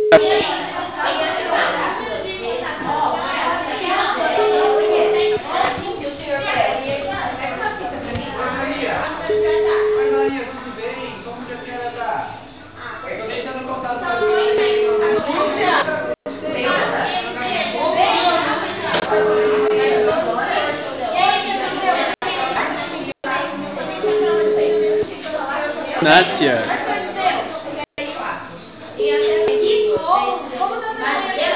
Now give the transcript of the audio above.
Maria, tudo bem? Como que a senhora tá? Eu tô deixando contato pra você. Nátia.